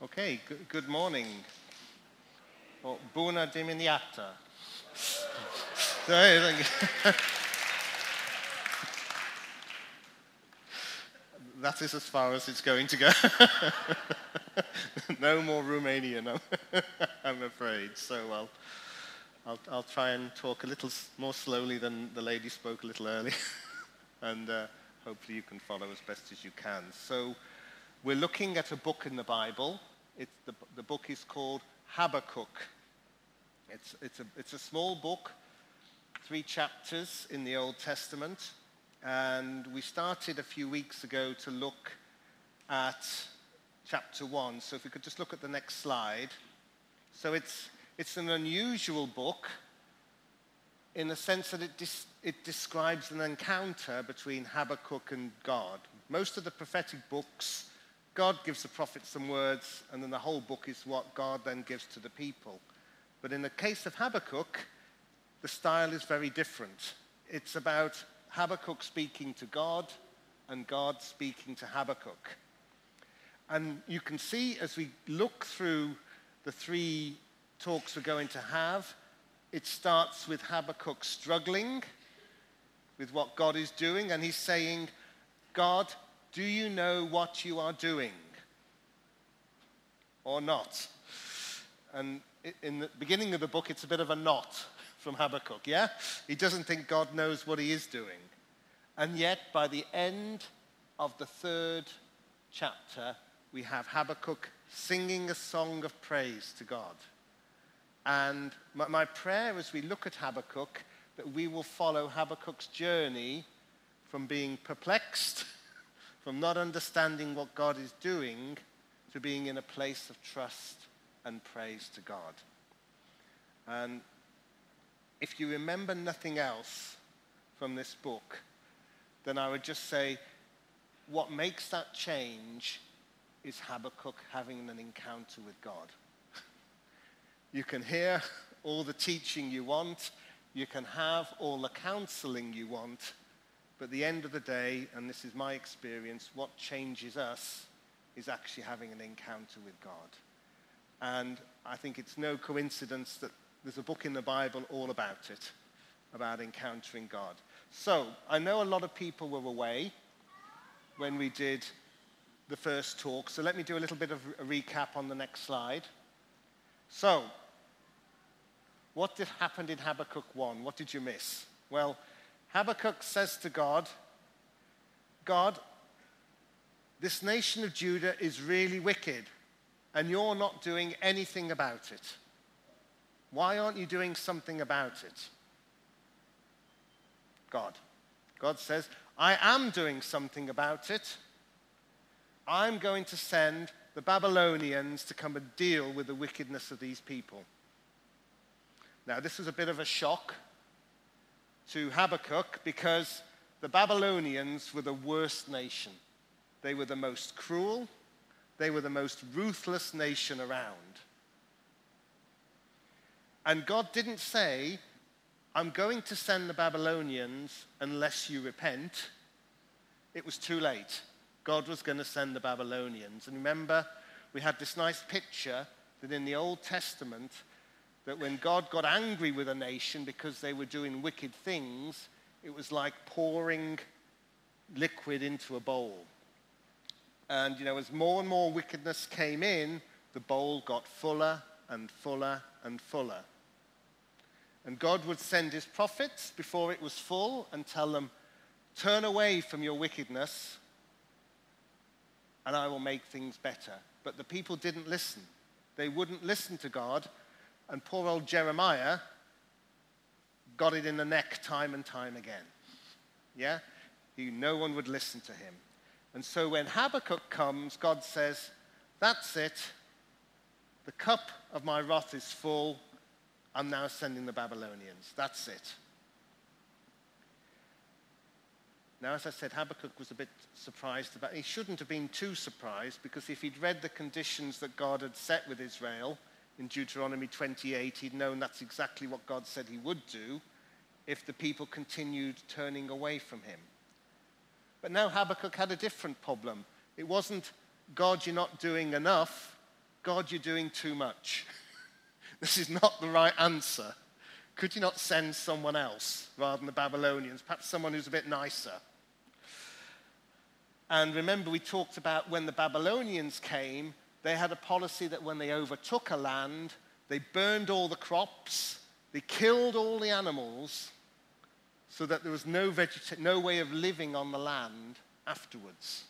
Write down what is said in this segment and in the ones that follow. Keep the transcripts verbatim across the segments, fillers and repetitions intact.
Okay, good, good morning. Or Bună dimineața. Sorry, thank you. That is as far as it's going to go. No more Romanian, I'm, I'm afraid. So I'll, I'll, I'll try and talk a little s- more slowly than the lady spoke a little earlier. and uh, hopefully you can follow as best as you can. So we're looking at a book in the Bible. It's the, the book is called Habakkuk. It's, it's, a, it's a small book, three chapters in the Old Testament. And we started a few weeks ago to look at chapter one. So if we could just look at the next slide. So it's, it's an unusual book in the sense that it, dis, it describes an encounter between Habakkuk and God. Most of the prophetic books, God gives the prophet some words, and then the whole book is what God then gives to the people. But in the case of Habakkuk, the style is very different. It's about Habakkuk speaking to God and God speaking to Habakkuk. And you can see as we look through the three talks we're going to have, it starts with Habakkuk struggling with what God is doing, and he's saying, God, do you know what you are doing or not? And in the beginning of the book, it's a bit of a not from Habakkuk, yeah? He doesn't think God knows what he is doing. And yet, by the end of the third chapter, we have Habakkuk singing a song of praise to God. And my, my prayer as we look at Habakkuk, that we will follow Habakkuk's journey from being perplexed, from not understanding what God is doing, to being in a place of trust and praise to God. And if you remember nothing else from this book, then I would just say what makes that change is Habakkuk having an encounter with God. You can hear all the teaching you want, you can have all the counseling you want, but at the end of the day, and this is my experience, what changes us is actually having an encounter with God. And I think it's no coincidence that there's a book in the Bible all about it, about encountering God. So, I know a lot of people were away when we did the first talk, so let me do a little bit of a recap on the next slide. So, what did happen in Habakkuk one? What did you miss? Well, Habakkuk says to God, God, this nation of Judah is really wicked, and you're not doing anything about it. Why aren't you doing something about it? God. God says, I am doing something about it. I'm going to send the Babylonians to come and deal with the wickedness of these people. Now, this was a bit of a shock to Habakkuk because the Babylonians were the worst nation. They were the most cruel. They were the most ruthless nation around. And God didn't say, I'm going to send the Babylonians unless you repent. It was too late. God was going to send the Babylonians. And remember, we had this nice picture that in the Old Testament, that when God got angry with a nation because they were doing wicked things, it was like pouring liquid into a bowl. And, you know, as more and more wickedness came in, the bowl got fuller and fuller and fuller. And God would send his prophets before it was full and tell them, turn away from your wickedness and I will make things better. But the people didn't listen. They wouldn't listen to God. And poor old Jeremiah got it in the neck time and time again. Yeah? He, no one would listen to him. And so when Habakkuk comes, God says, that's it. The cup of my wrath is full. I'm now sending the Babylonians. That's it. Now, as I said, Habakkuk was a bit surprised about it. He shouldn't have been too surprised, because if he'd read the conditions that God had set with Israel in Deuteronomy twenty-eight, he'd known that's exactly what God said he would do if the people continued turning away from him. But now Habakkuk had a different problem. It wasn't, God, you're not doing enough. God, you're doing too much. This is not the right answer. Could you not send someone else rather than the Babylonians? Perhaps someone who's a bit nicer. And remember, we talked about when the Babylonians came, they had a policy that when they overtook a land, they burned all the crops, they killed all the animals, so that there was no, vegeta- no way of living on the land afterwards.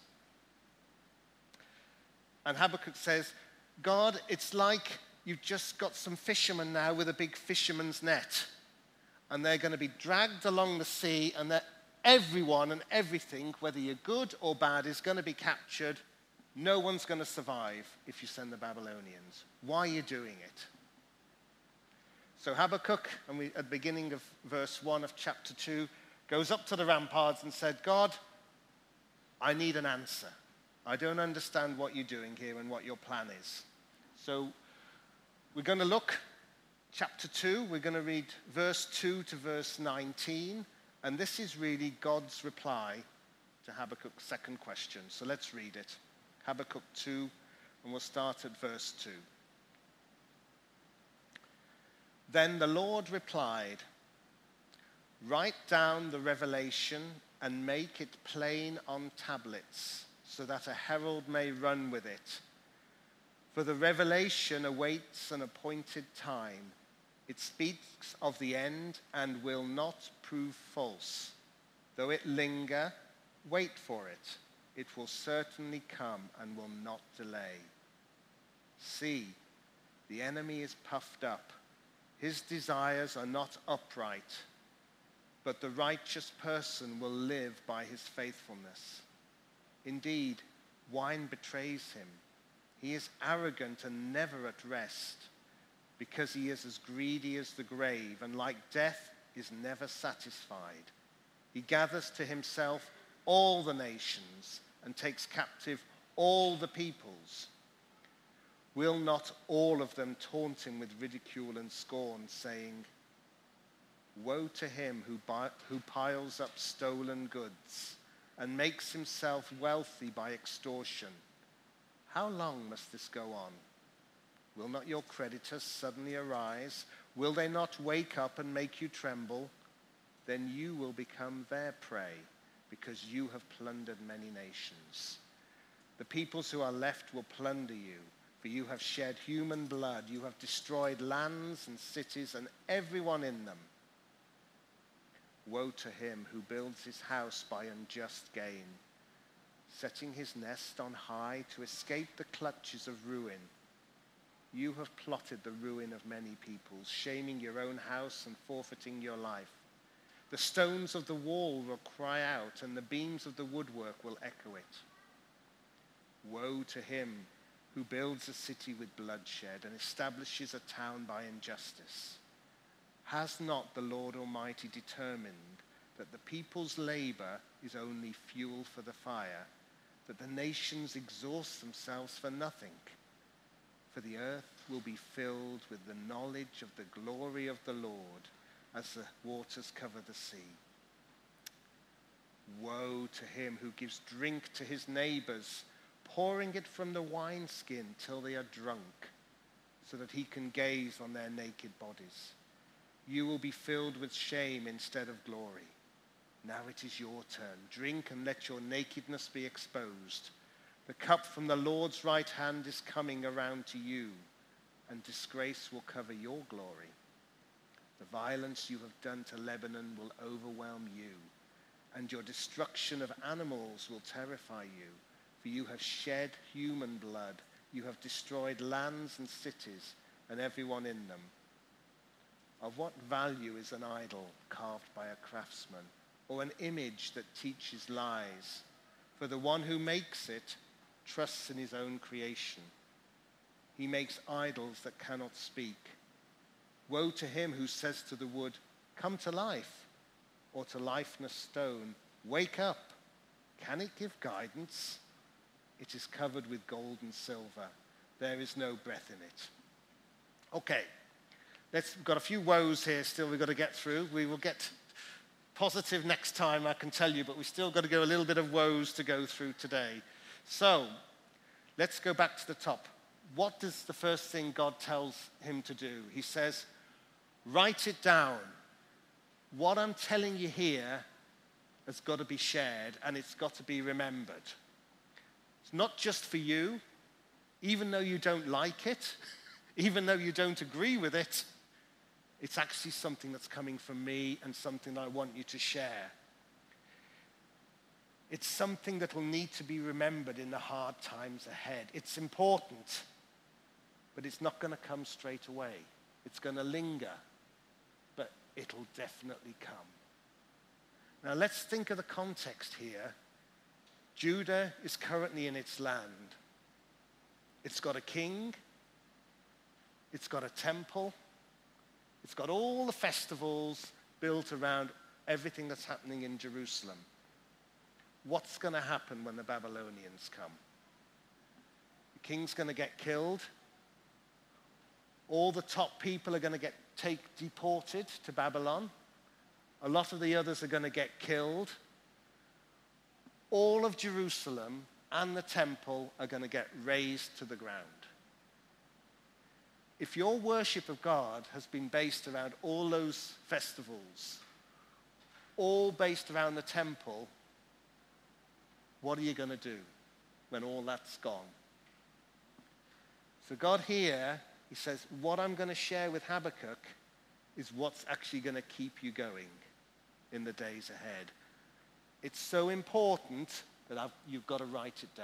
And Habakkuk says, God, it's like you've just got some fishermen now with a big fisherman's net. And they're going to be dragged along the sea, and that everyone and everything, whether you're good or bad, is going to be captured. No one's going to survive if you send the Babylonians. Why are you doing it? So Habakkuk, and we, at the beginning of verse one of chapter two, goes up to the ramparts and said, God, I need an answer. I don't understand what you're doing here and what your plan is. So we're going to look, chapter two, we're going to read verse two to verse nineteen, and this is really God's reply to Habakkuk's second question. So let's read it. Habakkuk two, and we'll start at verse two. Then the Lord replied, write down the revelation and make it plain on tablets, so that a herald may run with it. For the revelation awaits an appointed time. It speaks of the end and will not prove false. Though it linger, wait for it. It will certainly come and will not delay. See, the enemy is puffed up. His desires are not upright, but the righteous person will live by his faithfulness. Indeed, wine betrays him. He is arrogant and never at rest, because he is as greedy as the grave, and like death is never satisfied. He gathers to himself all the nations and takes captive all the peoples. Will not all of them taunt him with ridicule and scorn, saying, woe to him who, buy, who piles up stolen goods and makes himself wealthy by extortion. How long must this go on? Will not your creditors suddenly arise? Will they not wake up and make you tremble? Then you will become their prey, because you have plundered many nations. The peoples who are left will plunder you, for you have shed human blood. You have destroyed lands and cities and everyone in them. Woe to him who builds his house by unjust gain, setting his nest on high to escape the clutches of ruin. You have plotted the ruin of many peoples, shaming your own house and forfeiting your life. The stones of the wall will cry out, and the beams of the woodwork will echo it. Woe to him who builds a city with bloodshed and establishes a town by injustice. Has not the Lord Almighty determined that the people's labor is only fuel for the fire, that the nations exhaust themselves for nothing? For the earth will be filled with the knowledge of the glory of the Lord as the waters cover the sea. Woe to him who gives drink to his neighbors, pouring it from the wineskin till they are drunk, so that he can gaze on their naked bodies. You will be filled with shame instead of glory. Now it is your turn. Drink and let your nakedness be exposed. The cup from the Lord's right hand is coming around to you, and disgrace will cover your glory. The violence you have done to Lebanon will overwhelm you, and your destruction of animals will terrify you, for you have shed human blood. You have destroyed lands and cities and everyone in them. Of what value is an idol carved by a craftsman, or an image that teaches lies? For the one who makes it trusts in his own creation. He makes idols that cannot speak. Woe to him who says to the wood, come to life, or to lifeless stone, wake up. Can it give guidance? It is covered with gold and silver. There is no breath in it. Okay, let's, we've got a few woes here still we've got to get through. We will get positive next time, I can tell you, but we've still got to go a little bit of woes to go through today. So, let's go back to the top. what does the first thing God tells him to do? He says, write it down. What I'm telling you here has got to be shared, and it's got to be remembered. It's not just for you, even though you don't like it, even though you don't agree with it. It's actually something that's coming from me and something I want you to share. It's something that will need to be remembered in the hard times ahead. It's important, but it's not going to come straight away. It's going to linger, but it'll definitely come. Now let's think of the context here. Judah is currently in its land. It's got a king. It's got a temple. It's got all the festivals built around everything that's happening in Jerusalem. What's going to happen when the Babylonians come? The king's going to get killed. All the top people are going to get take, deported to Babylon. A lot of the others are going to get killed. All of Jerusalem and the temple are going to get razed to the ground. If your worship of God has been based around all those festivals, all based around the temple, what are you going to do when all that's gone? So God here, he says, what I'm going to share with Habakkuk is what's actually going to keep you going in the days ahead. It's so important that I've, you've got to write it down.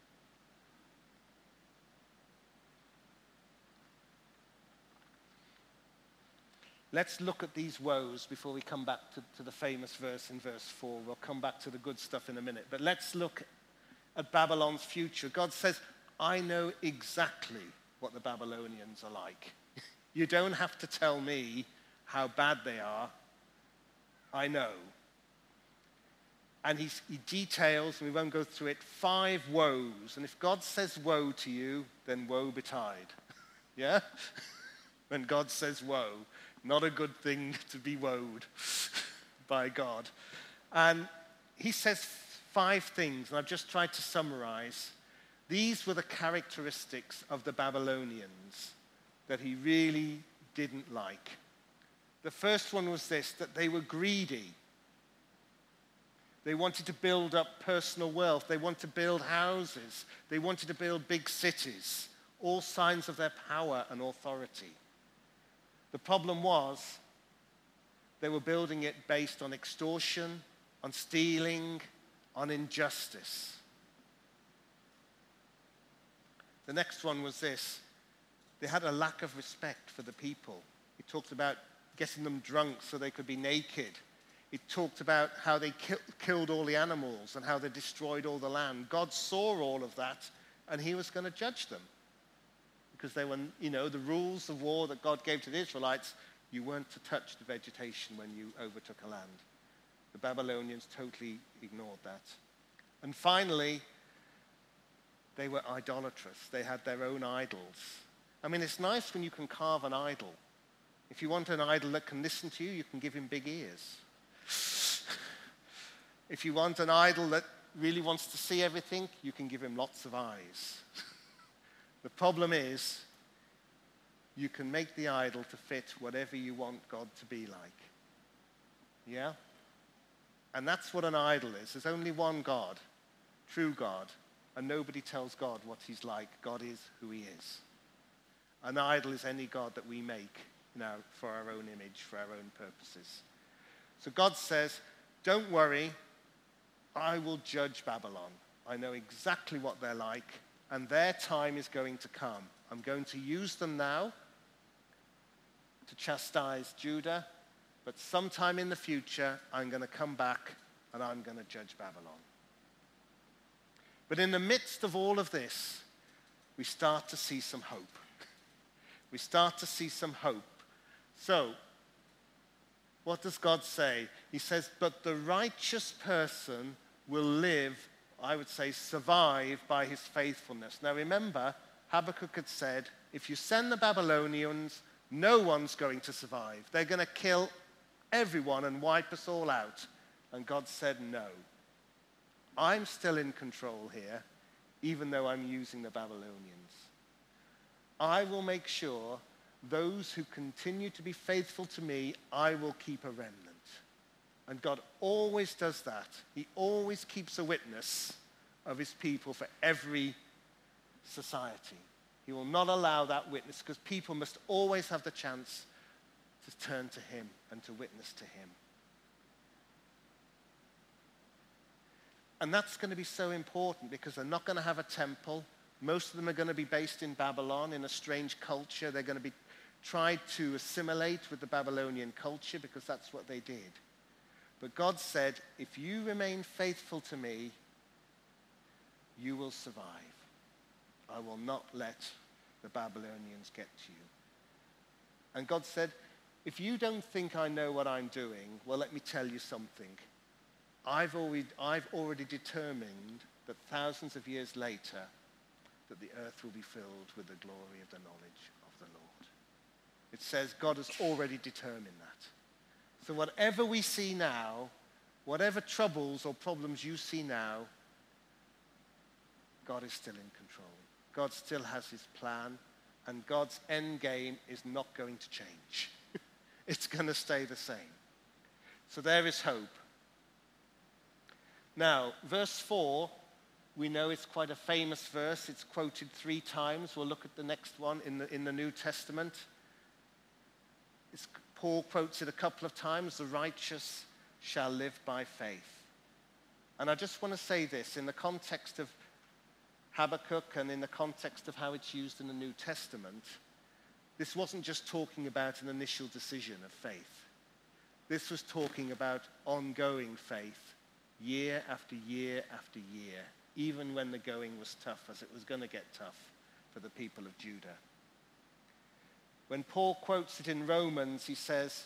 Let's look at these woes before we come back to, to the famous verse in verse four. We'll come back to the good stuff in a minute. But let's look at Babylon's future. God says, I know exactly what the Babylonians are like. You don't have to tell me how bad they are. I know. And he's, he details, and we won't go through it, five woes. And if God says woe to you, then woe betide. Yeah? When God says woe, not a good thing to be woed by God. And he says five things, and I've just tried to summarize. These were the characteristics of the Babylonians that he really didn't like. The first one was this, that they were greedy. They wanted to build up personal wealth. They wanted to build houses. They wanted to build big cities, all signs of their power and authority. The problem was they were building it based on extortion, on stealing, on injustice. The next one was this. They had a lack of respect for the people. He talked about getting them drunk so they could be naked. He talked about how they ki- killed all the animals and how they destroyed all the land. God saw all of that, and he was going to judge them. Because they were, you know, the rules of war that God gave to the Israelites, you weren't to touch the vegetation when you overtook a land. The Babylonians totally ignored that. And finally, they were idolatrous. They had their own idols. I mean, it's nice when you can carve an idol. If you want an idol that can listen to you, you can give him big ears. If you want an idol that really wants to see everything, you can give him lots of eyes. The problem is, you can make the idol to fit whatever you want God to be like. Yeah? And that's what an idol is. There's only one God, true God, and nobody tells God what he's like. God is who he is. An idol is any God that we make, you know, for our own image, for our own purposes. So God says, don't worry, I will judge Babylon. I know exactly what they're like. And their time is going to come. I'm going to use them now to chastise Judah, but sometime in the future, I'm going to come back and I'm going to judge Babylon. But in the midst of all of this, we start to see some hope. We start to see some hope. So, what does God say? He says, but the righteous person will live, I would say, survive by his faithfulness. Now remember, Habakkuk had said, if you send the Babylonians, no one's going to survive. They're going to kill everyone and wipe us all out. And God said, no. I'm still in control here, even though I'm using the Babylonians. I will make sure those who continue to be faithful to me, I will keep a remnant. And God always does that. He always keeps a witness of his people for every society. He will not allow that witness, because people must always have the chance to turn to him and to witness to him. And that's going to be so important, because they're not going to have a temple. Most of them are going to be based in Babylon, in a strange culture. They're going to be tried to assimilate with the Babylonian culture, because that's what they did. But God said, if you remain faithful to me, you will survive. I will not let the Babylonians get to you. And God said, if you don't think I know what I'm doing, well, let me tell you something. I've already, I've already determined that thousands of years later, that the earth will be filled with the glory of the knowledge of the Lord. It says God has already determined that. So whatever we see now, whatever troubles or problems you see now, God is still in control. God still has his plan, and God's end game is not going to change. It's going to stay the same. So there is hope. Now, verse four, we know it's quite a famous verse. It's quoted three times. We'll look at the next one in the, in the New Testament. It's, Paul quotes it a couple of times, the righteous shall live by faith. And I just want to say this, in the context of Habakkuk and in the context of how it's used in the New Testament, this wasn't just talking about an initial decision of faith. This was talking about ongoing faith, year after year after year, even when the going was tough, as it was going to get tough for the people of Judah. When Paul quotes it in Romans, he says,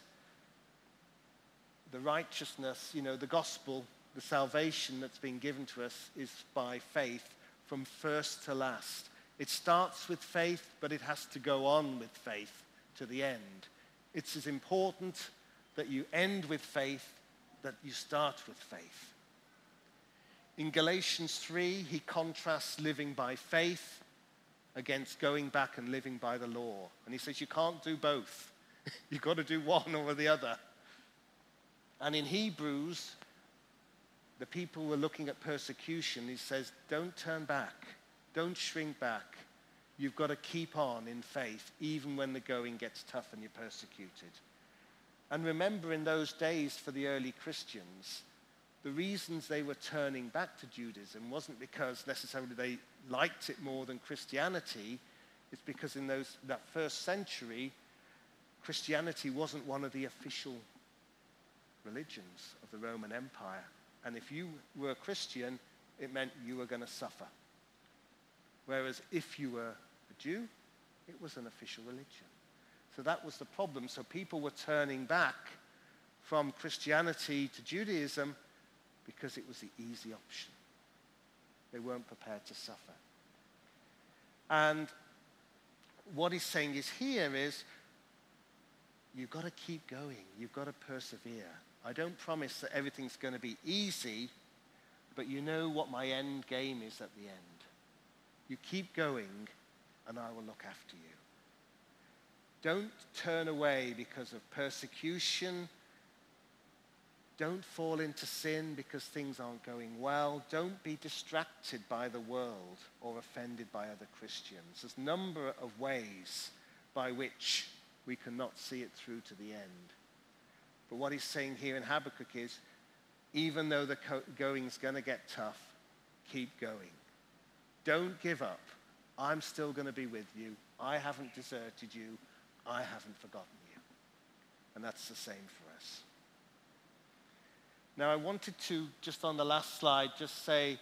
the righteousness, you know, the gospel, the salvation that's been given to us is by faith from first to last. It starts with faith, but it has to go on with faith to the end. It's as important that you end with faith that you start with faith. In Galatians three, he contrasts living by faith against going back and living by the law. And he says you can't do both. You've got to do one or the other. And in Hebrews, the people were looking at persecution. He says, don't turn back. Don't shrink back. You've got to keep on in faith, even when the going gets tough and you're persecuted. And remember, in those days for the early Christians, the reasons they were turning back to Judaism wasn't because necessarily they liked it more than Christianity. It's because in those that first century, Christianity wasn't one of the official religions of the Roman Empire. And if you were a Christian, it meant you were going to suffer. Whereas if you were a Jew, it was an official religion. So that was the problem. So people were turning back from Christianity to Judaism because it was the easy option. They weren't prepared to suffer. And what he's saying is here is, you've got to keep going. You've got to persevere. I don't promise that everything's going to be easy, but you know what my end game is at the end. You keep going, and I will look after you. Don't turn away because of persecution. Don't fall into sin because things aren't going well. Don't be distracted by the world or offended by other Christians. There's a number of ways by which we cannot see it through to the end. But what he's saying here in Habakkuk is, even though the going's going to get tough, keep going. Don't give up. I'm still going to be with you. I haven't deserted you. I haven't forgotten you. And that's the same for us. Now, I wanted to, just on the last slide, just say,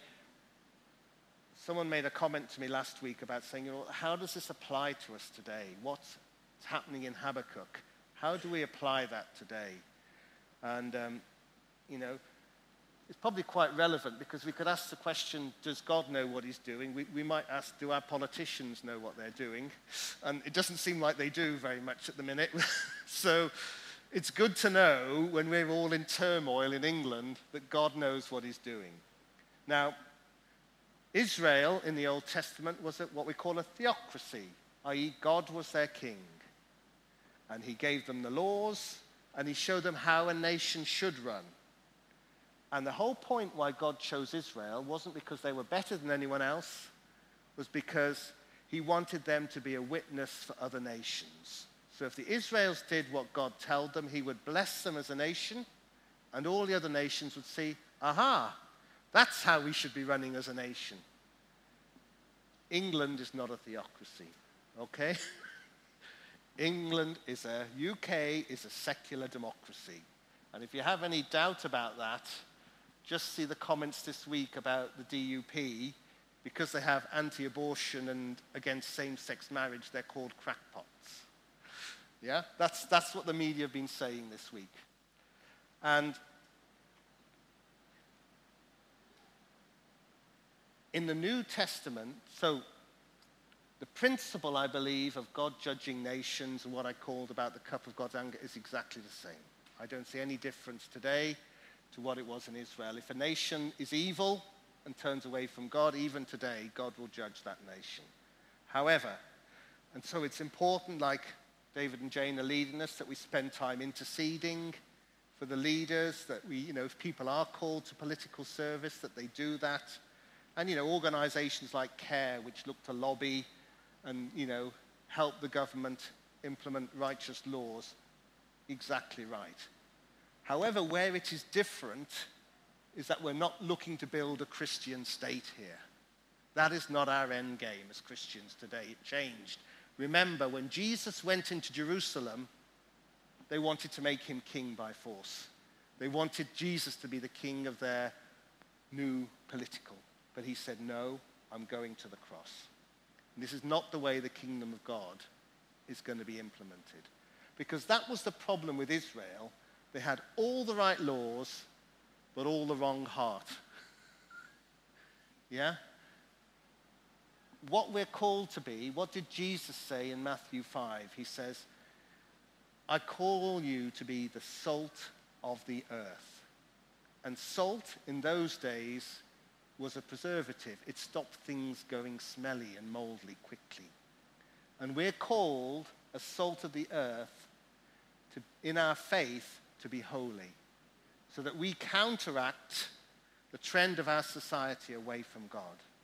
someone made a comment to me last week about saying, you know, how does this apply to us today? What's happening in Habakkuk? How do we apply that today? And, um, you know, it's probably quite relevant because we could ask the question, does God know what he's doing? We, we might ask, do our politicians know what they're doing? And it doesn't seem like they do very much at the minute. So it's good to know when we're all in turmoil in England that God knows what he's doing. Now, Israel in the Old Testament was what we call a theocracy. that is God was their king. And he gave them the laws, and he showed them how a nation should run. And the whole point why God chose Israel wasn't because they were better than anyone else, was because he wanted them to be a witness for other nations. So if the Israelites did what God told them, he would bless them as a nation, and all the other nations would see, aha, that's how we should be running as a nation. England is not a theocracy, okay? England is a, U K is a secular democracy. And if you have any doubt about that, just see the comments this week about the D U P. Because they have anti-abortion and against same-sex marriage, they're called crackpots. Yeah? That's, that's what the media have been saying this week. And in the New Testament, so the principle, I believe, of God judging nations and what I called about the cup of God's anger is exactly the same. I don't see any difference today to what it was in Israel. If a nation is evil and turns away from God, even today, God will judge that nation. However, and so it's important, like David and Jane are leading us, that we spend time interceding for the leaders, that we, you know, if people are called to political service, that they do that. And, you know, organizations like CARE, which look to lobby and, you know, help the government implement righteous laws, exactly right. However, where it is different is that we're not looking to build a Christian state here. That is not our end game as Christians today. It changed. Remember, when Jesus went into Jerusalem, they wanted to make him king by force. They wanted Jesus to be the king of their new political. But he said, no, I'm going to the cross. And this is not the way the kingdom of God is going to be implemented. Because that was the problem with Israel. They had all the right laws, but all the wrong heart. Yeah? What we're called to be, what did Jesus say in Matthew five? He says, I call you to be the salt of the earth. And salt in those days was a preservative. It stopped things going smelly and moldly quickly. And we're called, as salt of the earth, to, in our faith, to be holy, so that we counteract the trend of our society away from God.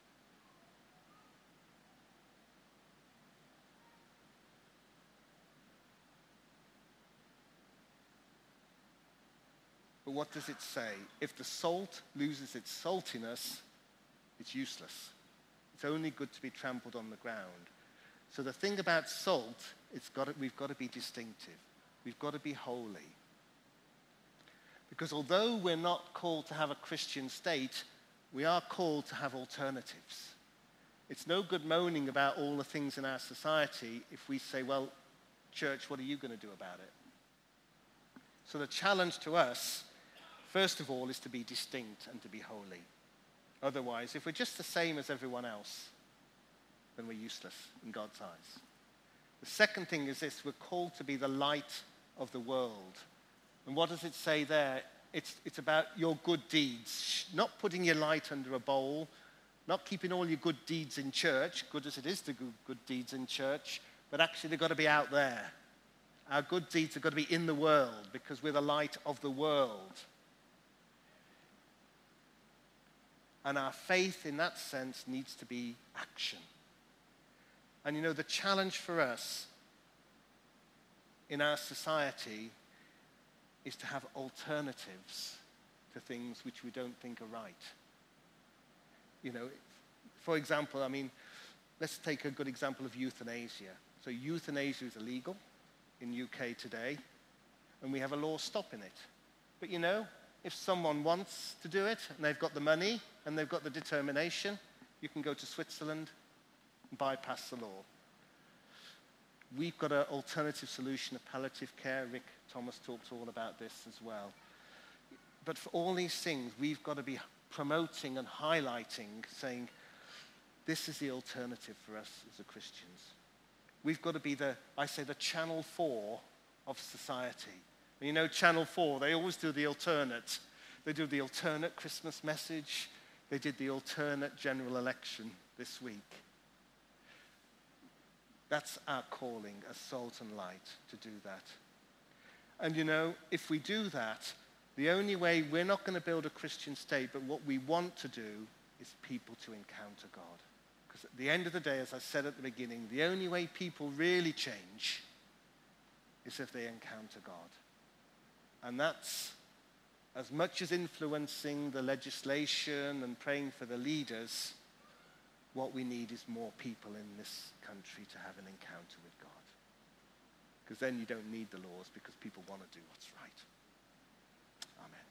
But what does it say? If the salt loses its saltiness, it's useless. It's only good to be trampled on the ground. So the thing about salt, it's got to, we've got to be distinctive. We've got to be holy. Because although we're not called to have a Christian state, we are called to have alternatives. It's no good moaning about all the things in our society if we say, well, church, what are you going to do about it? So the challenge to us, first of all, is to be distinct and to be holy. Otherwise, if we're just the same as everyone else, then we're useless in God's eyes. The second thing is this: we're called to be the light of the world. And what does it say there? It's, it's about your good deeds, not putting your light under a bowl, not keeping all your good deeds in church, good as it is to do good deeds in church, but actually they've got to be out there. Our good deeds have got to be in the world because we're the light of the world. And our faith in that sense needs to be action. And you know, the challenge for us in our society is to have alternatives to things which we don't think are right. You know, for example, I mean, let's take a good example of euthanasia. So euthanasia is illegal in U K today, and we have a law stopping it. But you know, if someone wants to do it, and they've got the money, and they've got the determination, you can go to Switzerland and bypass the law. We've got an alternative solution of palliative care. Rick Thomas talked all about this as well. But for all these things, we've got to be promoting and highlighting, saying, this is the alternative for us as Christians. We've got to be the, I say, the channel four of society. And you know, channel four, they always do the alternate. They do the alternate Christmas message. They did the alternate general election this week. That's our calling as salt and light, to do that. And you know, if we do that, the only way, we're not going to build a Christian state, but what we want to do is people to encounter God. Because at the end of the day, as I said at the beginning, the only way people really change is if they encounter God. And that's, as much as influencing the legislation and praying for the leaders, what we need is more people in this country to have an encounter with God. Because then you don't need the laws, because people want to do what's right. Amen.